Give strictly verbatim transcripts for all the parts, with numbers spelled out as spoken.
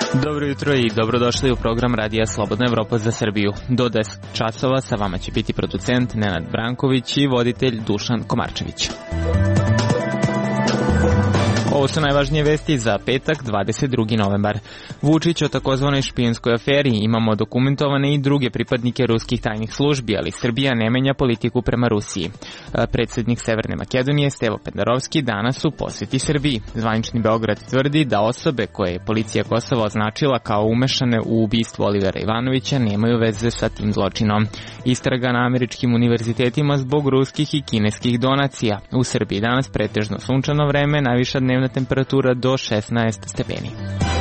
Dobro jutro i dobrodošli u program Radija Slobodna Evropa za Srbiju. Do deset časova sa vama će biti producent Nenad Branković i voditelj Dušan Komarčević. Ovo su najvažnije vesti za petak, dvadeset drugi novembar. Vučić o takozvanoj špijunskoj aferi, imamo dokumentovane i druge pripadnike ruskih tajnih službi, ali Srbija ne menja politiku prema Rusiji. Predsednik Severne Makedonije Stevo Pendarovski danas u poseti Srbiji. Zvanični Beograd tvrdi da osobe koje je policija Kosova označila kao umešane u ubistvo Olivera Ivanovića nemaju veze sa tim zločinom. Istraga na američkim univerzitetima zbog ruskih i kineskih donacija. U Srbiji danas pretežno sunčano vreme, najviša dnevna temperatura do šesnaest stepeni.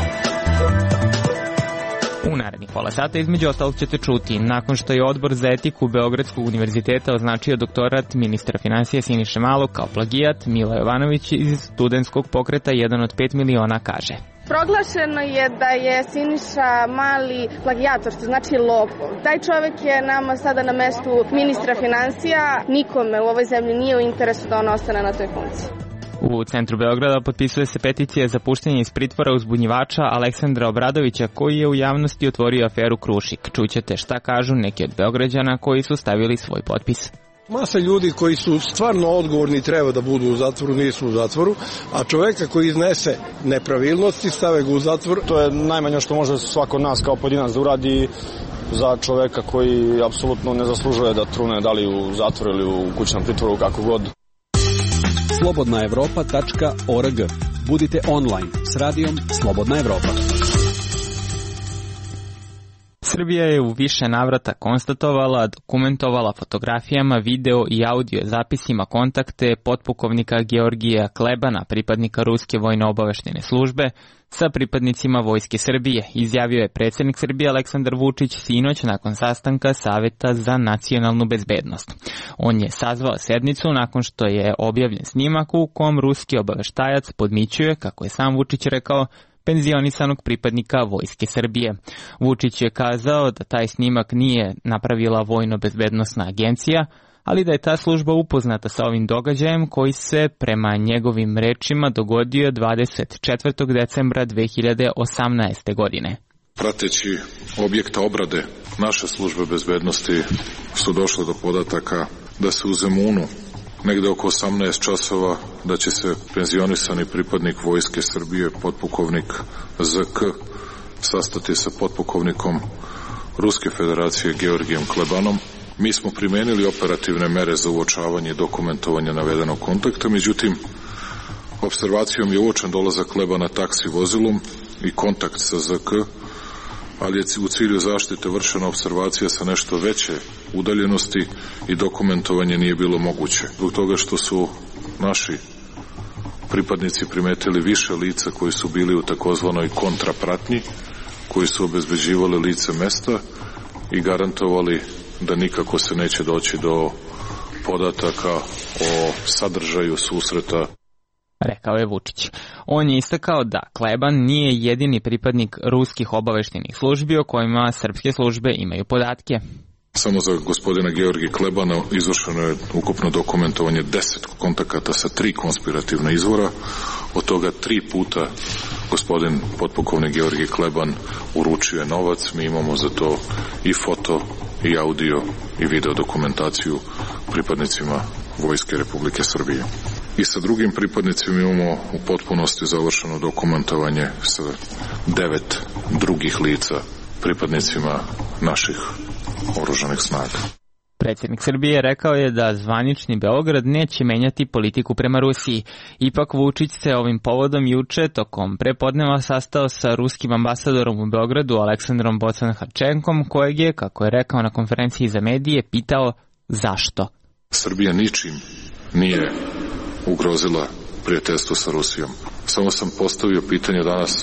U narednih pola sata između ostalog ćete čuti, nakon što je Odbor za etiku Beogradskog univerziteta označio doktorat ministra finansija Siniše Malog kao plagijat, Milo Jovanović iz studentskog pokreta jedan od pet miliona kaže: Proglašeno je da je Siniša Mali plagijator, što znači lopov. Taj čovek je nama sada na mestu ministra finansija. Nikome u ovoj zemlji nije u interesu da on ostane na toj funkciji. U centru Beograda potpisuje se peticija za puštenje iz pritvora uzbunjivača Aleksandra Obradovića, koji je u javnosti otvorio aferu Krušik. Čućete šta kažu neki od Beograđana koji su stavili svoj potpis. Masa ljudi koji su stvarno odgovorni treba da budu u zatvoru, nisu u zatvoru, a čoveka koji iznese nepravilnosti stave ga u zatvor. To je najmanje što može svako od nas kao pojedinac da uradi za čoveka koji apsolutno ne zaslužuje da trune da li u zatvoru ili u kućnom pritvoru, kako god. slobodna evropa tačka org. Budite online s radijom Slobodna Evropa. Srbija je u više navrata konstatovala, dokumentovala fotografijama, video i audio zapisima kontakte potpukovnika Georgija Klebana, pripadnika Ruske vojno-obaveštene službe, sa pripadnicima Vojske Srbije, izjavio je predsjednik Srbije Aleksandar Vučić sinoć nakon sastanka Saveta za nacionalnu bezbednost. On je sazvao sednicu nakon što je objavljen snimak u kom ruski obaveštajac podmićuje, kako je sam Vučić rekao, penzionisanog pripadnika Vojske Srbije. Vučić je kazao da taj snimak nije napravila vojno-bezbednosna agencija, ali da je ta služba upoznata sa ovim događajem koji se, prema njegovim rečima, dogodio dvadeset četvrtog decembra dve hiljade osamnaeste. godine. Prateći objekta obrade, naše službe bezbednosti su došle do podataka da se u Zemunu negde oko osamnaest časova da će se penzionisani pripadnik Vojske Srbije, potpukovnik Z K, sastati sa potpukovnikom Ruske federacije Georgijem Klebanom. Mi smo primenili operativne mere za uočavanje i dokumentovanje navedenog kontakta, međutim, observacijom je uočen dolazak Klebana taksi vozilom i kontakt sa Z K, ali je u cilju zaštite vršena observacija sa nešto veće udaljenosti i dokumentovanje nije bilo moguće. Zbog toga što su naši pripadnici primetili više lica koji su bili u takozvanoj kontrapratnji, koji su obezbeđivali lice mesta i garantovali da nikako se neće doći do podataka o sadržaju susreta, rekao je Vučić. On je istakao da Kleban nije jedini pripadnik ruskih obaveštenih službi o kojima srpske službe imaju podatke. Samo za gospodina Georgija Klebana izvršeno je ukupno dokumentovanje deset kontakata sa tri konspirativna izvora, od toga tri puta gospodin potpukovnik Georgij Kleban uručio je novac. Mi imamo za to i foto, i audio, i video dokumentaciju pripadnicima Vojske Republike Srbije. I sa drugim pripadnicima imamo u potpunosti završeno dokumentovanje sa devet drugih lica pripadnicima naših oružanih snaga. Predsjednik Srbije rekao je da zvanični Beograd neće menjati politiku prema Rusiji. Ipak Vučić se ovim povodom juče tokom prepodneva sastao sa ruskim ambasadorom u Beogradu Aleksandrom Bocan-Harčenkom, kojeg je, kako je rekao na konferenciji za medije, pitao zašto. Srbija ničim nije ugrozila prijateljstvo sa Rusijom. Samo sam postavio pitanje danas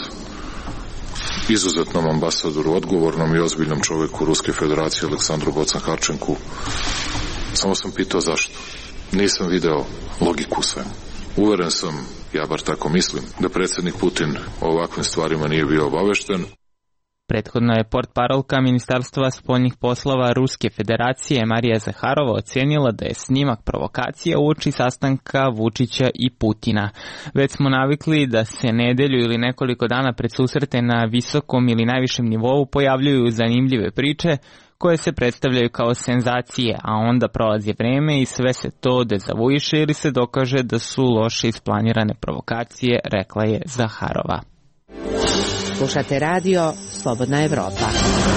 izuzetnom ambasadoru, odgovornom i ozbiljnom čoveku Ruske federacije Aleksandru Bocan-Harčenku. Samo sam pitao zašto. Nisam video logiku svemu. Uveren sam, ja bar tako mislim, da predsjednik Putin o ovakvim stvarima nije bio obavešten. Prethodno je portparolka Ministarstva spoljnih poslova Ruske federacije Marija Zaharova ocenila da je snimak provokacija uoči sastanka Vučića i Putina. Već smo navikli da se nedelju ili nekoliko dana pred susrete na visokom ili najvišem nivou pojavljuju zanimljive priče koje se predstavljaju kao senzacije, a onda prolazi vreme i sve se to dezavuiše ili se dokaže da su loše isplanirane provokacije, rekla je Zaharova. Slušate radio Slobodna Evropa.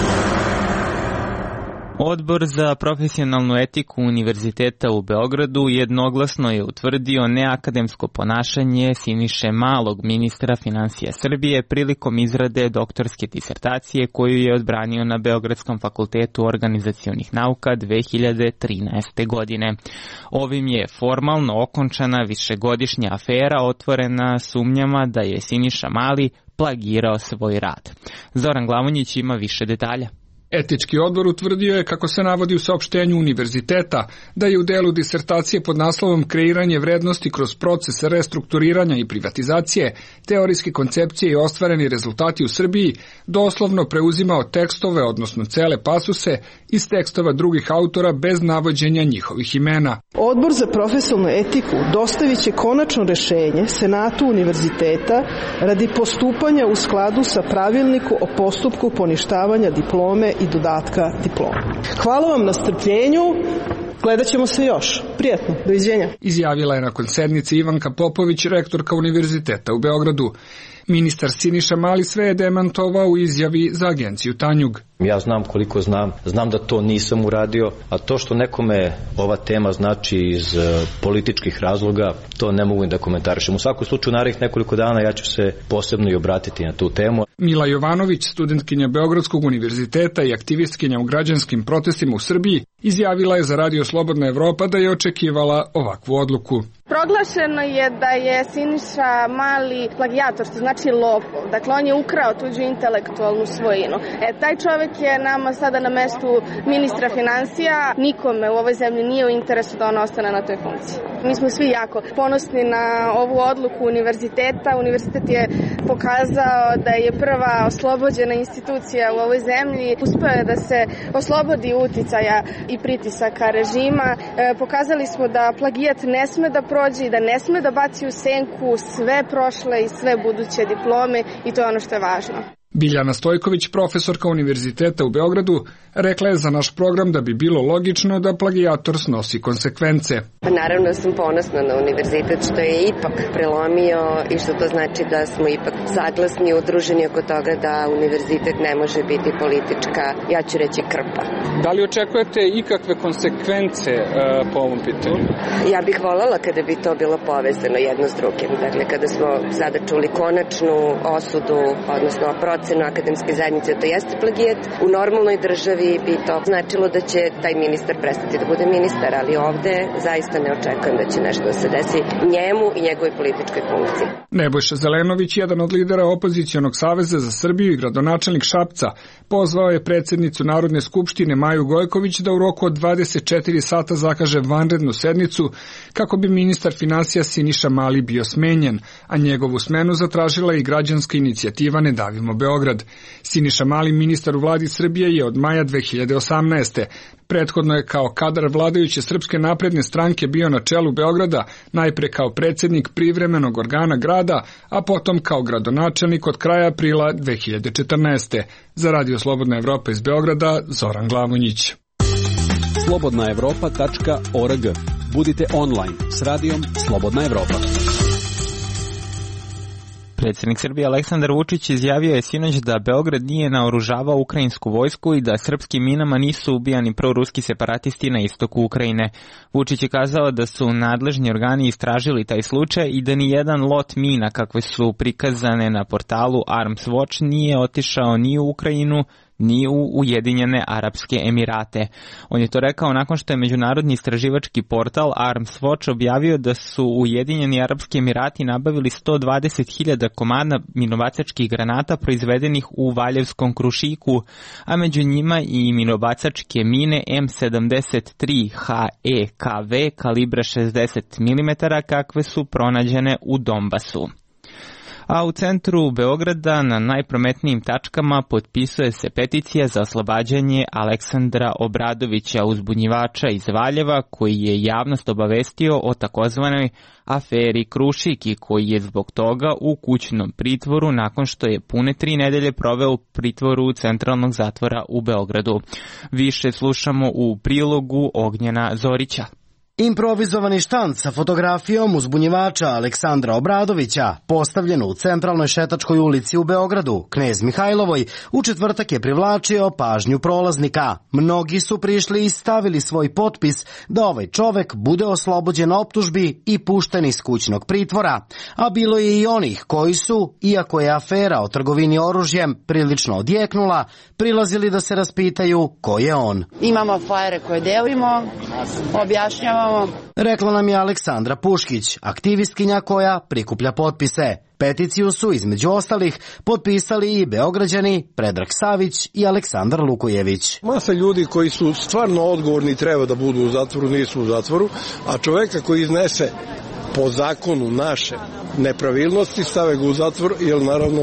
Odbor za profesionalnu etiku Univerziteta u Beogradu jednoglasno je utvrdio neakademsko ponašanje Siniše Malog, ministra finansija Srbije, prilikom izrade doktorske disertacije koju je odbranio na Beogradskom fakultetu organizacionih nauka dve hiljade trinaeste. godine. Ovim je formalno okončana višegodišnja afera otvorena sumnjama da je Siniša Mali plagirao svoj rad. Zoran Glavonjić ima više detalja. Etički odbor utvrdio je, kako se navodi u saopštenju univerziteta, da je u delu disertacije pod naslovom Kreiranje vrednosti kroz proces restrukturiranja i privatizacije, teorijske koncepcije i ostvareni rezultati u Srbiji, doslovno preuzimao tekstove, odnosno cele pasuse, iz tekstova drugih autora bez navođenja njihovih imena. Odbor za profesionalnu etiku dostavit će konačno rešenje Senatu univerziteta radi postupanja u skladu sa pravilniku o postupku poništavanja diplome i dodatka diplome. Hvala vam na strpljenju, gledat ćemo se još. Prijetno, doviđenja. Izjavila je nakon sednice Ivanka Popović, rektorka Univerziteta u Beogradu. Ministar Siniša Mali sve je demantovao u izjavi za agenciju Tanjug. Ja znam koliko znam, znam da to nisam uradio, a to što nekome ova tema znači iz političkih razloga, to ne mogu da komentarišem. U svakom slučaju, narednih nekoliko dana ja ću se posebno i obratiti na tu temu. Mila Jovanović, studentkinja Beogradskog univerziteta i aktivistkinja u građanskim protestima u Srbiji, izjavila je za Radio Slobodna Evropa da je očekivala ovakvu odluku. Proglašeno je da je Siniša Mali plagijator, što znači lopov. Dakle, on je ukrao tuđu intelektualnu svojinu. E, taj čovek je nama sada na mestu ministra finansija. Nikome u ovoj zemlji nije u interesu da on ostane na toj funkciji. Mi smo svi jako ponosni na ovu odluku univerziteta. Univerzitet je pokazao da je prva oslobođena institucija u ovoj zemlji. Uspeo je da se oslobodi uticaja i pritisaka režima. E, pokazali smo da plagijat ne sme da prođe i da ne sme da baci u senku sve prošle i sve buduće diplome, i to je ono što je važno. Biljana Stojković, profesorka Univerziteta u Beogradu, rekla je za naš program da bi bilo logično da plagijator snosi konsekvence. Pa naravno sam ponosna na univerzitet što je ipak prelomio i što to znači da smo ipak saglasni, udruženi oko toga da univerzitet ne može biti politička, ja ću reći, krpa. Da li očekujete ikakve konsekvence uh, po ovom pitanju? Ja bih voljela kada bi to bilo povezano jedno s drugim. Dakle, kada smo sada čuli konačnu osudu, odnosno procenu akademske zajednice, to jeste plagijat, u normalnoj državi bi to značilo da će taj ministar prestati da bude ministar, ali ovde zaista ne očekujem da će nešto da se desi njemu i njegovoj političkoj funkciji. Nebojša Zelenović, jedan od lidera opozicionog saveza za Srbiju i gradonačelnik Šapca, pozvao je predsjednicu Narodne skupštine Maju Gojković da u roku od dvadeset četiri sata zakaže vanrednu sednicu kako bi ministar finansija Siniša Mali bio smenjen, a njegovu smenu zatražila i građanska inicijativa Ne davimo Beograd. Siniša Mali, ministar u vladi Srbije, je od maja dve hiljade osamnaeste. Prethodno je kao kadar vladajuće Srpske napredne stranke bio na čelu Beograda, najpre kao predsjednik privremenog organa grada, a potom kao gradonačelnik od kraja aprila dve hiljade četrnaeste. Za Radio Slobodna Evropa iz Beograda, Zoran Glavonjić. slobodna evropa tačka org. Budite online s radijom Slobodna Evropa. Predsjednik Srbije Aleksandar Vučić izjavio je sinoć da Beograd nije naoružavao ukrajinsku vojsku i da srpskim minama nisu ubijani proruski separatisti na istoku Ukrajine. Vučić je kazao da su nadležni organi istražili taj slučaj i da ni jedan lot mina kakve su prikazane na portalu Arms Watch nije otišao ni u Ukrajinu ni u Ujedinjene Arapske Emirate. On je to rekao nakon što je međunarodni istraživački portal Arms Watch objavio da su Ujedinjeni Arapski Emirati nabavili sto dvadeset hiljada komada minobacačkih granata proizvedenih u Valjevskom Krušiku, a među njima i minobacačke mine M sedamdeset tri H E K V kalibra šezdeset milimetara kakve su pronađene u Donbasu. A u centru Beograda na najprometnijim tačkama potpisuje se peticija za oslobađanje Aleksandra Obradovića, uzbunjivača iz Valjeva, koji je javnost obavestio o takozvanoj aferi Krušik i koji je zbog toga u kućnom pritvoru nakon što je pune tri nedelje proveo u pritvoru centralnog zatvora u Beogradu. Više slušamo u prilogu Ognjena Zorića. Improvizovani štand sa fotografijom uzbunjivača Aleksandra Obradovića, postavljen u centralnoj Šetačkoj ulici u Beogradu, Knez Mihajlovoj, u četvrtak je privlačio pažnju prolaznika. Mnogi su prišli i stavili svoj potpis da ovaj čovek bude oslobođen optužbi i pušten iz kućnog pritvora. A bilo je i onih koji su, iako je afera o trgovini oružjem prilično odjeknula, prilazili da se raspitaju ko je on. Imamo flajere koje delimo, objašnjavamo. Rekla nam je Aleksandra Puškić, aktivistkinja koja prikuplja potpise. Peticiju su između ostalih potpisali i Beograđani Predrag Savić i Aleksandar Lukojević. Masa ljudi koji su stvarno odgovorni treba da budu u zatvoru, nisu u zatvoru, a čoveka koji iznese po zakonu naše nepravilnosti stave ga u zatvor, jer naravno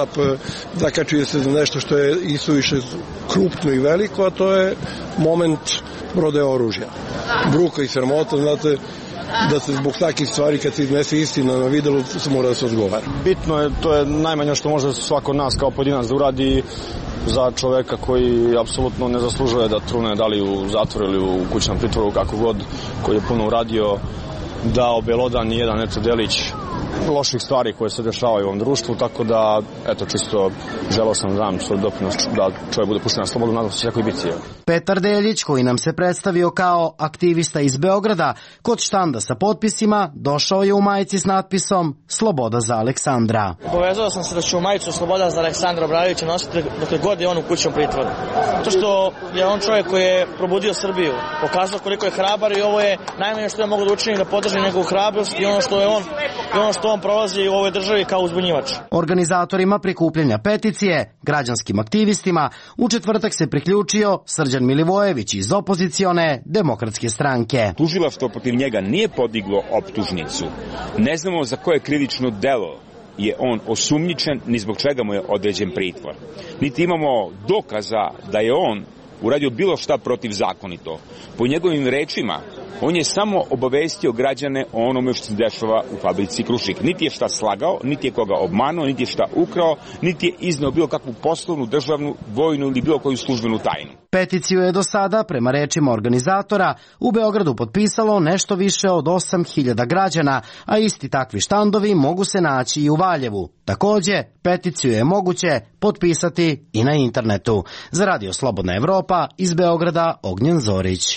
zakačuje se za nešto što je i suviše krupno i veliko, a to je moment prodaje oružja. Bruka i sramota, znate, da se zbog takih stvari kad se iznese istina na videlu se mora da se odgovara. Bitno je, to je najmanje što može svako od nas kao pojedinac da uradi za čoveka koji apsolutno ne zaslužuje da trune, da li u zatvoru ili u kućnom pritvoru, kako god, koji je puno uradio, da obelodan ni jedan eto delić loših stvari koje se dešavaju u ovom društvu, tako da, eto, čisto želeo sam da dam svoj doprinos da čovjek bude pušten na slobodu, nadam se tako i biti. Petar Deljić, koji nam se predstavio kao aktivista iz Beograda, kod štanda sa potpisima, došao je u majici s natpisom Sloboda za Aleksandra. Povezao sam se da ću majicu Sloboda za Aleksandra Obradovića nositi dokle god je on u kućnom pritvoru. To što je on čovjek koji je probudio Srbiju, pokazao koliko je hrabar i ovo je najmanje što je mogu da učini da podrži njegovu hrabrost i ono što je on i ono što on prolazi u ovoj državi kao uzbunjivač. Organizatorima prikupljanja peticije, građanskim aktivistima, u četvrtak se priključio Srđan Milivojević iz opozicione Demokratske stranke. Tužilaštvo protiv njega nije podiglo optužnicu. Ne znamo za koje krivično delo je on osumnjičen, ni zbog čega mu je određen pritvor. Niti imamo dokaza da je on uradio bilo šta protivzakonito. Po njegovim rečima, on je samo obavestio građane o onome što se dešava u fabrici Krušik. Niti je šta slagao, niti je koga obmanuo, niti je šta ukrao, niti je izneo bilo kakvu poslovnu, državnu, vojnu ili bilo koju službenu tajnu. Peticiju je do sada, prema rečima organizatora, u Beogradu potpisalo nešto više od osam hiljada građana, a isti takvi štandovi mogu se naći i u Valjevu. Takođe, peticiju je moguće potpisati i na internetu. Za Radio Slobodna Evropa, iz Beograda, Ognjen Zorić.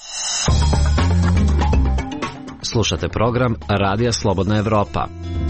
Slušate program Radija Slobodna Evropa.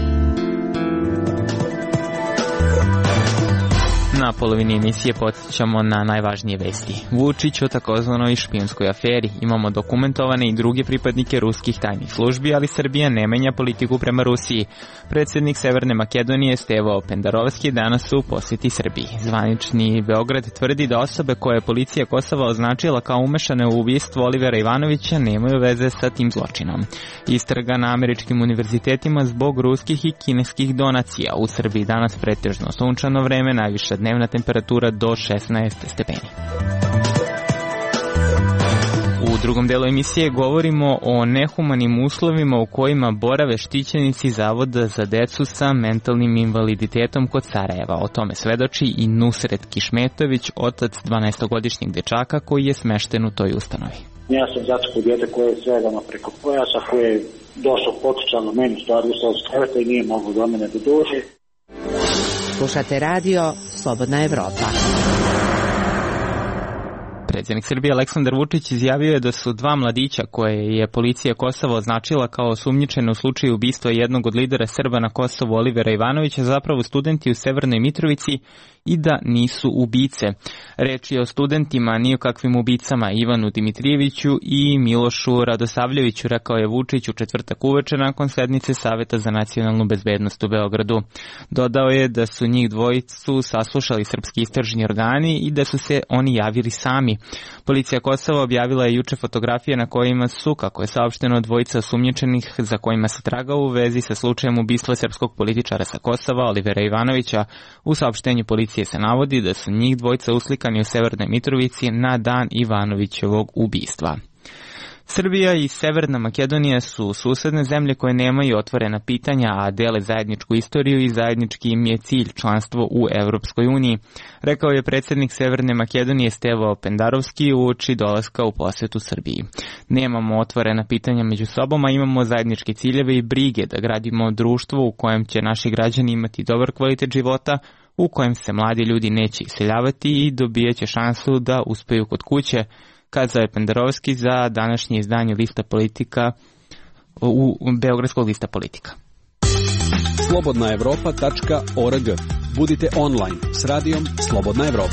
Na polovini emisije podsjećamo na najvažnije vesti. Vučić o takozvanoj špijunskoj aferi. Imamo dokumentovane i druge pripadnike ruskih tajnih službi, ali Srbija ne menja politiku prema Rusiji. Predsjednik Severne Makedonije Stevo Pendarovski danas u posjeti Srbiji. Zvanični Beograd tvrdi da osobe koje je policija Kosova označila kao umešane u ubistvo Olivera Ivanovića nemaju veze sa tim zločinom. Istraga na američkim univerzitetima zbog ruskih i kineskih donacija. U Srbiji danas pretežno sunčano vreme, najviša dnevna temperatura do šesnaest stepeni. U drugom delu emisije govorimo o nehumanim uslovima u kojima borave štićenici Zavoda za decu sa mentalnim invaliditetom kod Sarajeva. O tome svedoči i Nusret Kišmetović, otac dvanaestogodišnjeg dečaka koji je smešten u toj ustanovi. Ja sam začekao dijete koje je svedano preko pojasa, koje je došao potičano meni, stvari ustao s kreveta i nije mogao do mene da dođe. Slušate radio Slobodna Evropa. Predsjednik Srbije Aleksandar Vučić izjavio je da su dva mladića koje je policija Kosova označila kao osumnjičene u slučaju ubistva jednog od lidera Srba na Kosovu Olivera Ivanovića zapravo studenti u Severnoj Mitrovici i da nisu ubice. Reč je o studentima, nije o kakvim ubicama, Ivanu Dimitrijeviću i Milošu Radosavljeviću, rekao je Vučić u četvrtak uveče nakon sednice Saveta za nacionalnu bezbednost u Beogradu. Dodao je da su njih dvojicu saslušali srpski istražni organi i da su se oni javili sami. Policija Kosova objavila je juče fotografije na kojima su, kako je saopšteno, dvojica osumnjičenih za kojima se traga u vezi sa slučajem ubistva srpskog političara sa Kosova, Olivera Ivanovića. U saopštenju policije se navodi da su njih dvojica uslikani u Severnoj Mitrovici na dan Ivanovićevog ubistva. Srbija i Severna Makedonija su susedne zemlje koje nemaju otvorena pitanja, a dele zajedničku istoriju i zajednički im je cilj članstvo u Evropskoj uniji, rekao je predsjednik Severne Makedonije Stevo Pendarovski uoči dolaska u posjetu Srbiji. Nemamo otvorena pitanja među sobom, a imamo zajedničke ciljeve i brige da gradimo društvo u kojem će naši građani imati dobar kvalitet života, u kojem se mladi ljudi neće iseljavati i dobijaće šansu da uspeju kod kuće, kazao je Pendarovski za današnje izdanje lista politika u Beogradskog lista politika. slobodna evropa tačka org. Budite online s radijom Slobodna Evropa.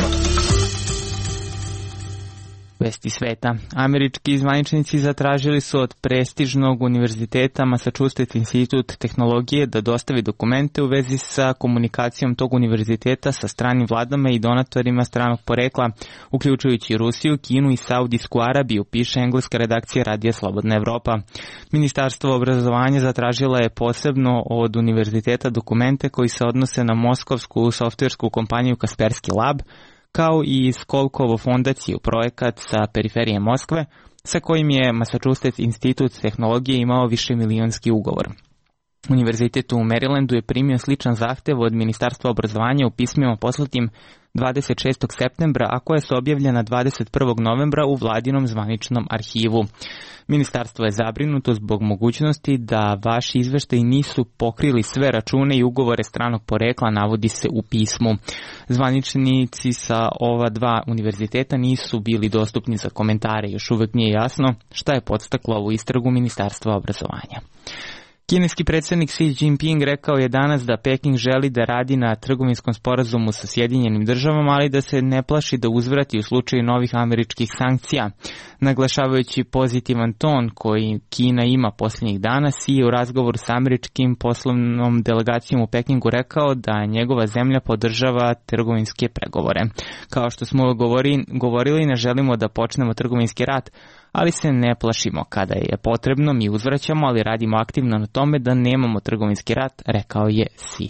Vesti sveta. Američki zvaničnici zatražili su od prestižnog univerziteta Massachusetts Institut tehnologije da dostavi dokumente u vezi sa komunikacijom tog univerziteta sa stranim vladama i donatorima stranog porekla, uključujući Rusiju, Kinu i Saudijsku Arabiju, piše engleska redakcija Radija Slobodna Evropa. Ministarstvo obrazovanja zatražila je posebno od univerziteta dokumente koji se odnose na moskovsku softversku kompaniju Kaspersky Lab, kao i Skolkovo fondaciju, projekat sa periferije Moskve, sa kojim je Massachusetts Institut tehnologije imao višemilionski ugovor. Univerzitet u Marylandu je primio sličan zahtev od Ministarstva obrazovanja u pismima poslatim dvadeset šestog septembra, a koje su objavljena dvadeset prvog novembra u vladinom zvaničnom arhivu. Ministarstvo je zabrinuto zbog mogućnosti da vaši izveštaji nisu pokrili sve račune i ugovore stranog porekla, navodi se u pismu. Zvaničnici sa ova dva univerziteta nisu bili dostupni za komentare. Još uvek nije jasno šta je podstaklo ovu istragu Ministarstva obrazovanja. Kineski predsjednik Xi Jinping rekao je danas da Peking želi da radi na trgovinskom sporazumu sa Sjedinjenim državama, ali da se ne plaši da uzvrati u slučaju novih američkih sankcija. Naglašavajući pozitivan ton koji Kina ima posljednjih dana, Xi je u razgovoru sa američkim poslovnom delegacijom u Pekingu rekao da njegova zemlja podržava trgovinske pregovore. Kao što smo govori, govorili, ne želimo da počnemo trgovinski rat, ali se ne plašimo. Kada je potrebno, mi uzvraćamo, ali radimo aktivno na tome da nemamo trgovinski rat, rekao je Xi.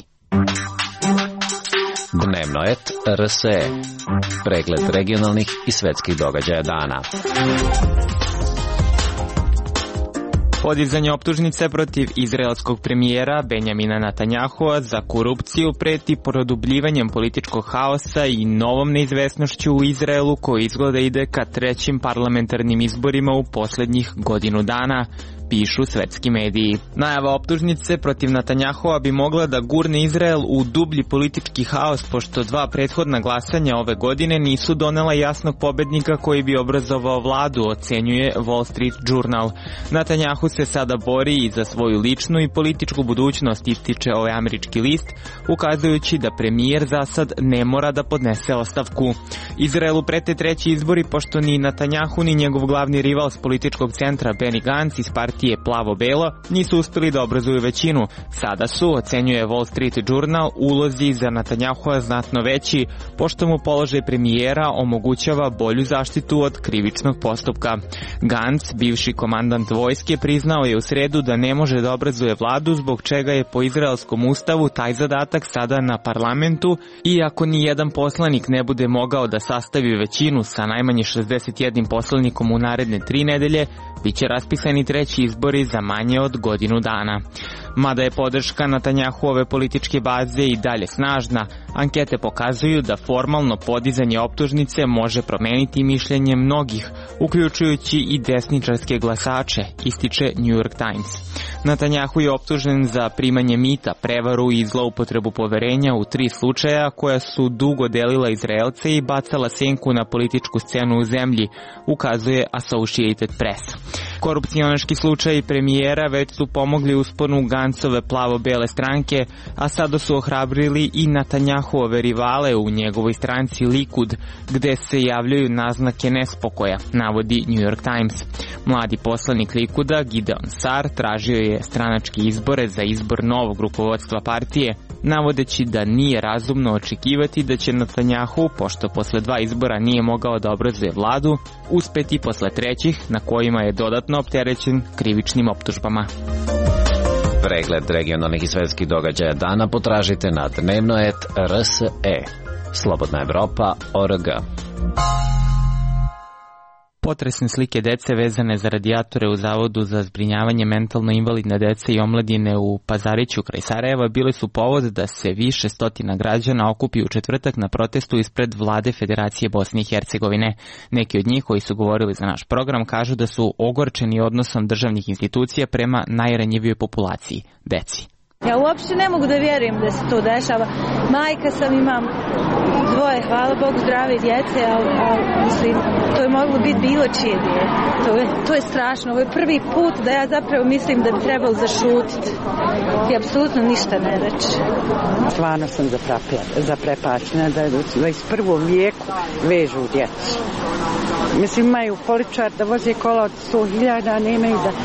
Dnevno et R S E. Pregled regionalnih i svetskih događaja dana. Podizanje optužnice protiv izraelskog premijera Benjamina Netanjahua za korupciju preti produbljivanjem političkog haosa i novom neizvesnošću u Izraelu koji izgleda ide ka trećim parlamentarnim izborima u posljednjih godinu dana, pišu svetski mediji. Najava optužnice protiv Netanjahua bi mogla da gurne Izrael u dublji politički haos, pošto dva prethodna glasanja ove godine nisu donela jasnog pobednika koji bi obrazovao vladu, ocenjuje Wall Street Journal. Netanjahu se sada bori i za svoju ličnu i političku budućnost, ističe ovaj američki list, ukazujući da premijer za sad ne mora da podnese ostavku. Izraelu prete treći izbori, pošto ni Netanjahu ni njegov glavni rival s političkog centra Benny Gantz iz partije Plavo-Belo nisu uspeli da obrazuju većinu. Sada su, ocenjuje Wall Street Journal, ulozi za Netanjahua znatno veći, pošto mu položaj premijera omogućava bolju zaštitu od krivičnog postupka. Gantz, bivši komandant vojske, priznao je u sredu da ne može da obrazuje vladu, zbog čega je po izraelskom ustavu taj zadatak sada na parlamentu, i ako ni jedan poslanik ne bude mogao da sastavi većinu sa najmanje šezdeset jednim poslanikom u naredne tri nedelje, biće raspisani treći izbori za manje od godinu dana. Mada je podrška Netanjahuove političke baze i dalje snažna, ankete pokazuju da formalno podizanje optužnice može promeniti mišljenje mnogih, uključujući i desničarske glasače, ističe New York Times. Netanjahu je optužen za primanje mita, prevaru i zloupotrebu poverenja u tri slučaja koja su dugo delila Izraelce i bacala senku na političku scenu u zemlji, ukazuje Associated Press. Korupcionaški slučaji premijera već su pomogli usponu Gancove plavo-bele stranke, a sada su ohrabrili i Netanjahuove rivale u njegovoj stranci Likud, gde se javljaju naznake nespokoja, navodi New York Times. Mladi poslanik Likuda, Gideon Sar, tražio je stranačke izbore za izbor novog rukovodstva partije, navodeći da nije razumno očekivati da će Netanjahu, pošto posle dva izbora nije mogao da obrazuje vladu, uspeti posle trećih, na kojima je dodatno opterećen krivičnim optužbama. Pregled regionalnih i svetskih događaja dana potražite na dnevnoet R S E. Slobodna Evropa точка O R G. Potresne slike dece vezane za radijatore u Zavodu za zbrinjavanje mentalno invalidne dece i omladine u Pazariću kraj Sarajeva bile su povod da se više stotina građana okupi u četvrtak na protestu ispred vlade Federacije Bosne i Hercegovine. Neki od njih koji su govorili za naš program kažu da su ogorčeni odnosom državnih institucija prema najranjivijoj populaciji, deci. Ja uopšte ne mogu da vjerujem da se to dešava. Majka sam, imam dvoje, hvala Bogu, zdrave djece, ali, ali mislim, to je moglo biti bilo čije dijete. To je, to je strašno. Ovo je prvi put da ja zapravo mislim da bi trebalo zašutiti. I apsolutno ništa ne reći. Stvarno sam zaprepačena da u dvadeset prvom vijeku vežu djecu. Mislim, imaju poličar da voze kola od sto hiljada, nemaju da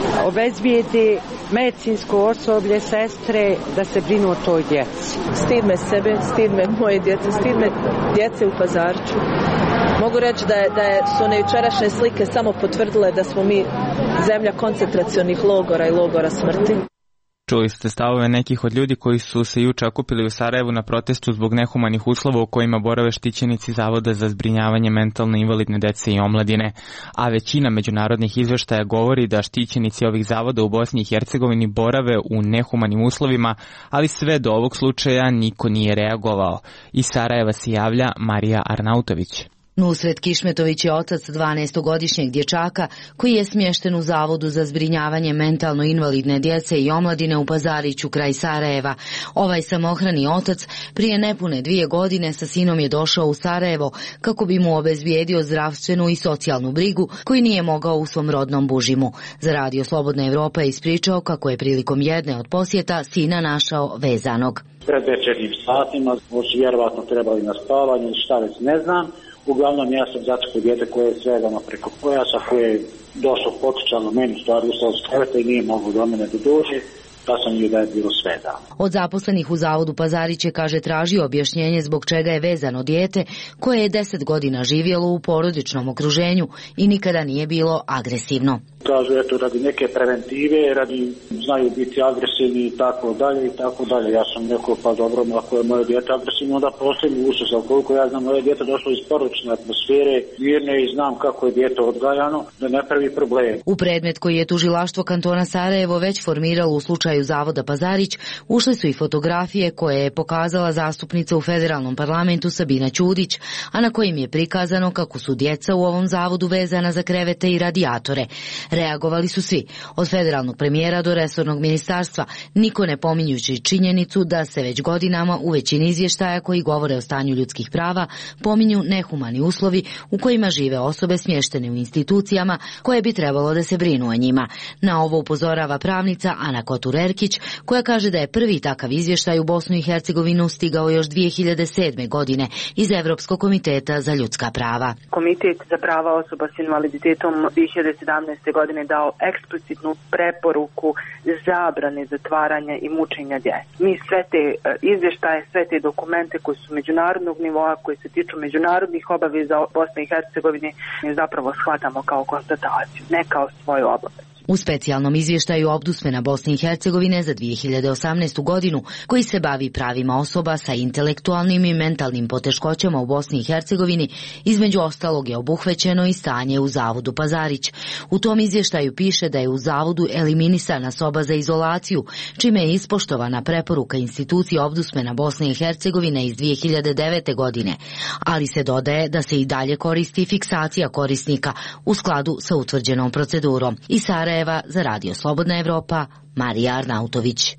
obezbijede medicinsko osoblje, sestre, da se brinu o toj djeci. Stid me sebe, stid me moje djece, stid me djece u Pazariću. Mogu reći da, je, da je, su one jučerašnje slike samo potvrdile da smo mi zemlja koncentracionih logora i logora smrti. Čuli ste stavove nekih od ljudi koji su se juče okupili u Sarajevu na protestu zbog nehumanih uslova u kojima borave štićenici Zavoda za zbrinjavanje mentalno invalidne dece i omladine, a većina međunarodnih izveštaja govori da štićenici ovih zavoda u Bosni i Hercegovini borave u nehumanim uslovima, ali sve do ovog slučaja niko nije reagovao. Iz Sarajeva se javlja Marija Arnautović. Nusret Kišmetović je otac dvanaestogodišnjeg dječaka koji je smješten u Zavodu za zbrinjavanje mentalno invalidne djece i omladine u Pazariću kraj Sarajeva. Ovaj samohrani otac prije nepune dvije godine sa sinom je došao u Sarajevo kako bi mu obezbijedio zdravstvenu i socijalnu brigu koji nije mogao u svom rodnom Bužimu. Za Radio Slobodna Evropa je ispričao kako je prilikom jedne od posjeta sina našao vezanog. Pred večernjim satima, možda vjerovatno trebali na spavanje, šta već ne znam. Uglavnom ja sam začekao dijete koje je svedano preko pojasa, koje je došlo potičano meni stvari ustao s kreveta i nije moglo do mene da dođe, pa sam ju da je bilo svedano. Od zaposlenih u Zavodu Pazarić je, kaže, tražio objašnjenje zbog čega je vezano dijete koje je deset godina živjelo u porodičnom okruženju i nikada nije bilo agresivno. Kažu, eto, radi neke preventive, radi znaju biti agresivni i tako dalje i tako dalje. Ja sam rekao, pa dobro, ako je moje dijete agresivno, onda posljednji ušao, ali koliko ja znam, moje dijete došlo iz porodične atmosfere, mirne i znam kako je dijete odgajano, da ne pravi problem. U predmet koji je tužilaštvo kantona Sarajevo već formiralo u slučaju Zavoda Pazarić, ušle su i fotografije koje je pokazala zastupnica u federalnom parlamentu Sabina Ćudić, a na kojim je prikazano kako su djeca u ovom zavodu vezana za krevete i radijatore. Reagovali su svi, od federalnog premijera do resornog ministarstva, niko ne pominjući činjenicu da se već godinama u većini izvještaja koji govore o stanju ljudskih prava pominju nehumani uslovi u kojima žive osobe smještene u institucijama koje bi trebalo da se brinu o njima. Na ovo upozorava pravnica Ana Kotur-Erkić, koja kaže da je prvi takav izvještaj u Bosnu i Hercegovinu stigao još dvije hiljade sedme. godine iz Evropskog komiteta za ljudska prava. Komitet za prava osoba s invaliditetom dvije hiljade sedamnaeste. godine dao eksplicitnu preporuku zabrane zatvaranja i mučenja djece. Mi sve te izvještaje, sve te dokumente koji su međunarodnog nivoa, koji se tiču međunarodnih obaveza Bosne i Hercegovine, mi zapravo shvatamo kao konstataciju, ne kao svoju obavezu. U specijalnom izvještaju Ombudsmana Bosne i Hercegovine za dvije hiljade osamnaestu. godinu, koji se bavi pravima osoba sa intelektualnim i mentalnim poteškoćama u Bosni i Hercegovini, između ostalog je obuhvećeno i stanje u Zavodu Pazarić. U tom izvještaju piše da je u Zavodu eliminisana soba za izolaciju, čime je ispoštovana preporuka institucije Ombudsmana Bosne i Hercegovine iz dvije hiljade devete. godine, ali se dodaje da se i dalje koristi fiksacija korisnika u skladu sa utvrđenom procedurom. I Sarajeva za Radio Slobodna Evropa, Marija Arnautović.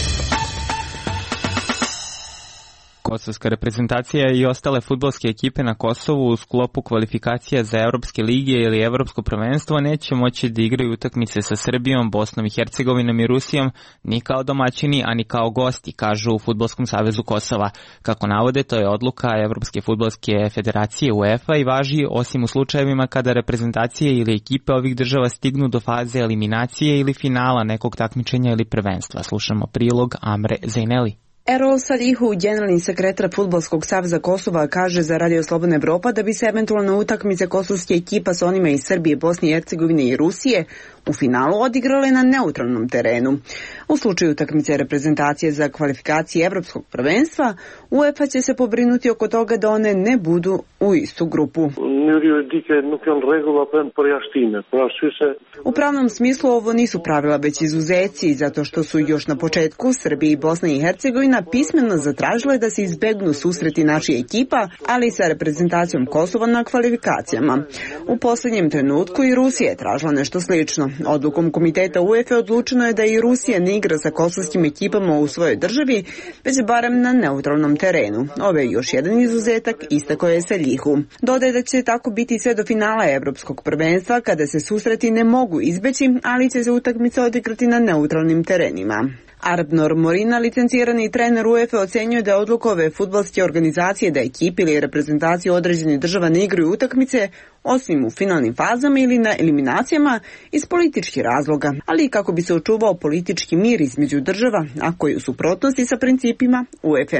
Kosovska reprezentacija i ostale fudbalske ekipe na Kosovu u sklopu kvalifikacija za Evropske lige ili Evropsko prvenstvo neće moći da igraju utakmice sa Srbijom, Bosnom i Hercegovinom i Rusijom ni kao domaćini, a ni kao gosti, kažu u Fudbalskom savezu Kosova. Kako navode, to je odluka Evropske fudbalske federacije UEFA i važi osim u slučajevima kada reprezentacije ili ekipe ovih država stignu do faze eliminacije ili finala nekog takmičenja ili prvenstva. Slušamo prilog Amre Zejneli. Erol Salihu, generalni sekretar Fudbalskog saveza Kosova, kaže za Radio Slobodna Evropa da bi se eventualno utakmice kosovske ekipa sa onima iz Srbije, Bosne i Hercegovine i Rusije u finalu odigrale na neutralnom terenu. U slučaju utakmice reprezentacije za kvalifikacije Evropskog prvenstva, UEFA će se pobrinuti oko toga da one ne budu u istu grupu. U pravnom smislu ovo nisu pravila već izuzeci, zato što su još na početku Srbija i Bosna i Hercegovina pismeno zatražile da se izbegnu susreti naših ekipa, ali i sa reprezentacijom Kosova na kvalifikacijama. U posljednjem trenutku i Rusija je tražila nešto slično. Odlukom komiteta UEFA odlučeno je da i Rusija ne igra sa kosovskim ekipama u svojoj državi, već barem na neutralnom terenu. Ovo je još jedan izuzetak, istakao je Salihu. Dodaje da će tako biti sve do finala Evropskog prvenstva, kada se susreti ne mogu izbeći, ali će se utakmice odigrati na neutralnim terenima. Arbnor Morina, licencirani trener UEFA, ocenjuje da je odluka ove fudbalske organizacije da ekipi ili reprezentacije određenih država ne igraju utakmice, osim u finalnim fazama ili na eliminacijama, iz političkih razloga, ali i kako bi se očuvao politički mir između država, a koji u suprotnosti sa principima UEFA.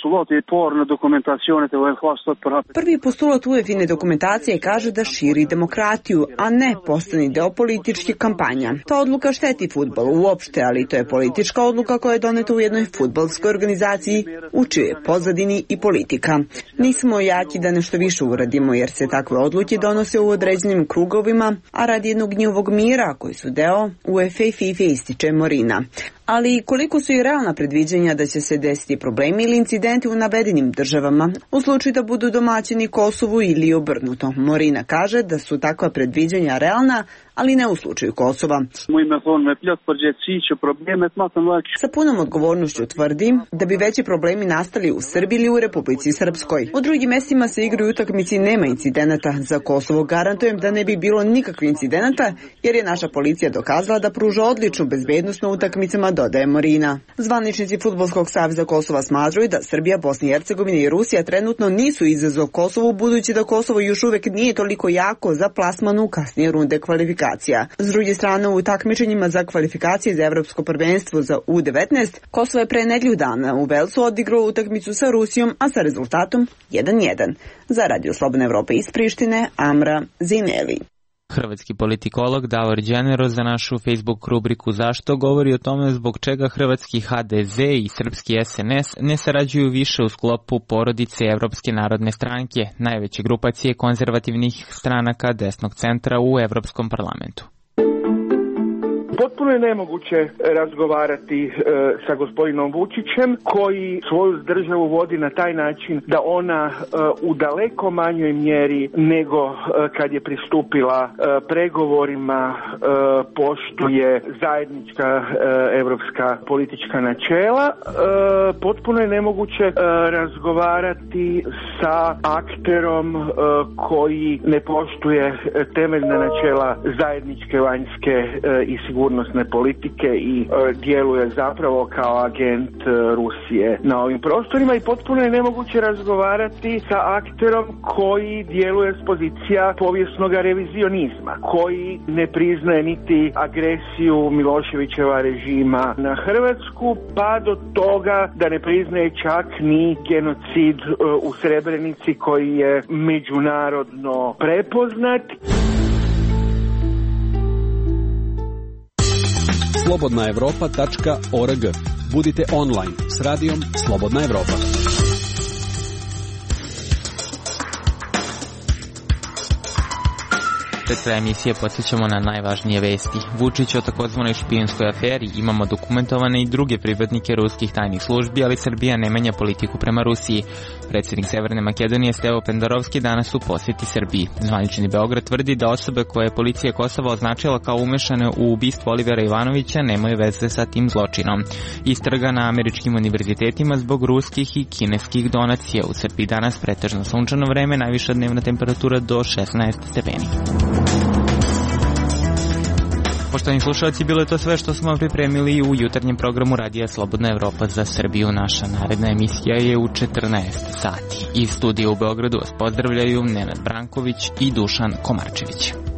Prvi postulat UEFA-ine dokumentacije kaže da širi demokratiju, a ne postani deo političke kampanja. Ta odluka šteti fudbalu uopšte, ali to je politička odluka koja je doneta u jednoj fudbalskoj organizaciji, u čijoj pozadini i politika. Nismo jaki da nešto više uradimo, jer se takve odluke donose u određenim krugovima, a radi jednog njihovog mira koji su deo UEFA i FIFA, ističe Morina. Ali koliko su i realna predviđanja da će se desiti problemi ili incidenti u navedenim državama, u slučaju da budu domaćini Kosovu ili obrnuto. Morina kaže da su takva predviđanja realna, ali ne u slučaju Kosova. Sa punom odgovornošću tvrdi da bi veći problemi nastali u Srbiji ili u Republici Srpskoj. U drugim mestima se igraju utakmici, nema incidenata. Za Kosovo garantujem da ne bi bilo nikakvih incidenata, jer je naša policija dokazala da pruža odličnu bezbednost na utakmicama, dodaje Morina. Zvaničnici Fudbalskog saveza Kosova smatraju da Srbija, Bosna i Hercegovina i Rusija trenutno nisu izazov Kosovu, budući da Kosovo još uvek nije toliko jako za plasman u kasnije runde kvalifikacija. S druge strane, u takmičenjima za kvalifikacije za Evropsko prvenstvo za U devetnaest, Kosovo je pre nedelju dana u Velsu odigrao utakmicu sa Rusijom, a sa rezultatom jedan jedan. Za Radio Slobodna Evropa iz Prištine, Amra Zineli. Hrvatski politikolog Davor Đenero za našu Facebook rubriku Zašto govori o tome zbog čega hrvatski H D Z i srpski S N S ne sarađuju više u sklopu porodice Evropske narodne stranke, najveće grupacije konzervativnih stranaka desnog centra u Evropskom parlamentu. Potpuno je nemoguće razgovarati e, sa gospodinom Vučićem, koji svoju državu vodi na taj način da ona e, u daleko manjoj mjeri nego e, kad je pristupila e, pregovorima e, poštuje zajednička e, evropska politička načela. E, potpuno je nemoguće e, razgovarati sa akterom e, koji ne poštuje temeljna načela zajedničke vanjske e, i sigurnosti sigurnosne politike i e, djeluje zapravo kao agent e, Rusije na ovim prostorima, i potpuno je nemoguće razgovarati sa akterom koji djeluje s pozicija povijesnog revizionizma, koji ne priznaje niti agresiju Miloševićeva režima na Hrvatsku, pa do toga da ne priznaje čak ni genocid e, u Srebrenici koji je međunarodno prepoznat. slobodna evropa tačka org. Budite online s radijom Slobodna Evropa. Pred kraja emisije podsjećamo na najvažnije vesti. Vučić o takozvanoj špijunskoj aferi, imamo dokumentovane i druge pripadnike ruskih tajnih službi, ali Srbija ne menja politiku prema Rusiji. Predsjednik Severne Makedonije Stevo Pendarovski danas u posjeti Srbiji. Zvanični Beograd tvrdi da osobe koje je policija Kosova označila kao umešane u ubistvo Olivera Ivanovića nemaju veze sa tim zločinom. Istraga na američkim univerzitetima zbog ruskih i kineskih donacija. U Srbiji danas pretežno sunčano vreme, najviša dnevna temperatura do šesnaest stepeni. Poštovani slušalci, bilo je to sve što smo vam pripremili u jutarnjem programu Radija Slobodna Evropa za Srbiju. Naša naredna emisija je u četrnaest sati. Iz studija u Beogradu vas pozdravljaju Nenad Branković i Dušan Komarčević.